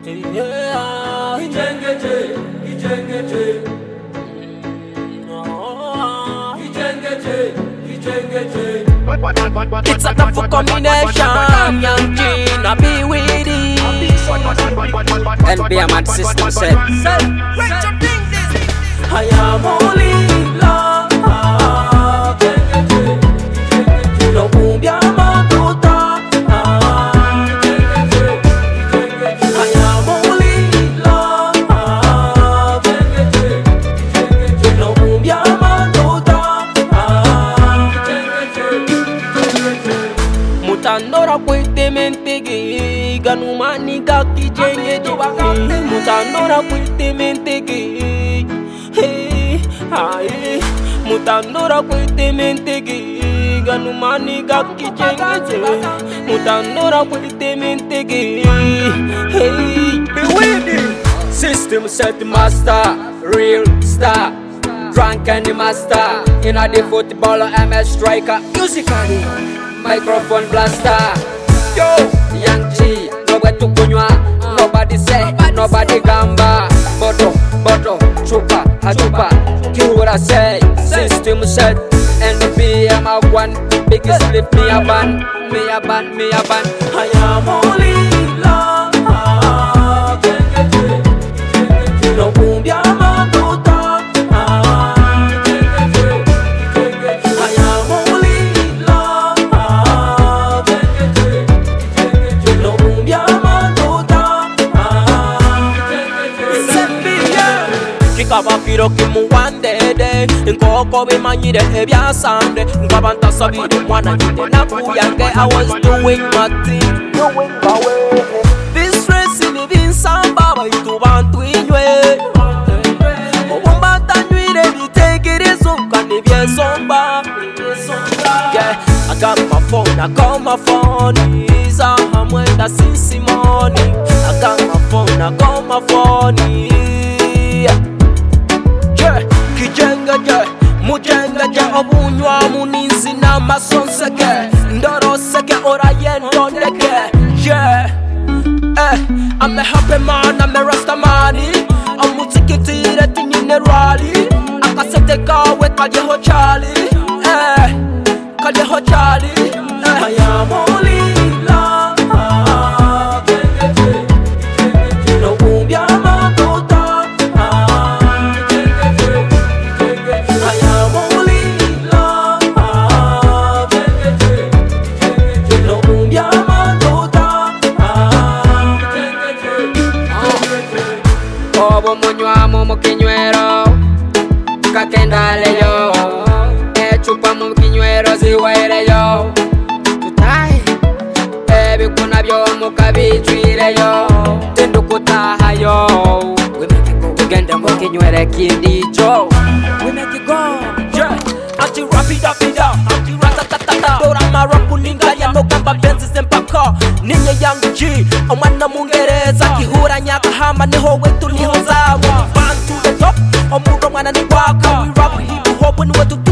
It's a tough combination. Young Gina be with it. LB Ahmad System said I am only love. No cumbia matuta. I am only love. No cumbia matuta. Mutandora kwete mentegi ganumani gaki jenge jibaki. Mutandora kwete mentegi. Hey, ay, mutandora kwete mentegi ganumani gaki jenge. Mutandora kwete mentegi. Hey, be with it. System set the master, real star. Drunk and the master. In a the football MS striker. Musically, microphone blaster. Yo, Young G, nowhere to kunywa. Nobody say, nobody gamba. Boto, chupa, hachupa. Kihura say, system set. NB, I'm a one. Biggest lift, me a ban. I am only love. No cumbia matuta. I am only love. No cumbia matuta. Kikaba kiro kimu wandede. Nkoko be manyide ebya sande. Nkabanta sabide mwana jide na kuyange. I was doing my thing, doing my way. This race in the samba ba itubantu inywe. Obumbata nywire bitegere zonka nebye somba. Yeah, I got my phone, I call my phone. Isa hamwenda sisi money. I got my phone, I call my phone. Yeah, kijenga mujenga obunywa muninzi na masonseke. Ndoro seke ora yendo ndeke. Yeah, I'm a happy man, I'm a rasta mani. I'm mutikitire tinyine rally. Akasete kawe kalyeho Charlie. Kalyeho Charlie. I am only love. No cumbia matuta. I am only love. No cumbia matuta. Obo munywa mu kinywero kakendale yo. Echupa mu kinywero ziwaire yo. Tutai ebikuna byo mukabitwire yo. Tendukutaha yo. We make it go. Tugende mu kinywero kindicho. We make it go. Yeah, anti rapida, anti ratatatata. Dora marapu ningalia no kamba benzi zempaka. Ninye Young G, omwana mungereza. Kihura Nyakahama niho wetu niho zawa. Band to the top, omuro mwana ni waka. We rap hip hop when we to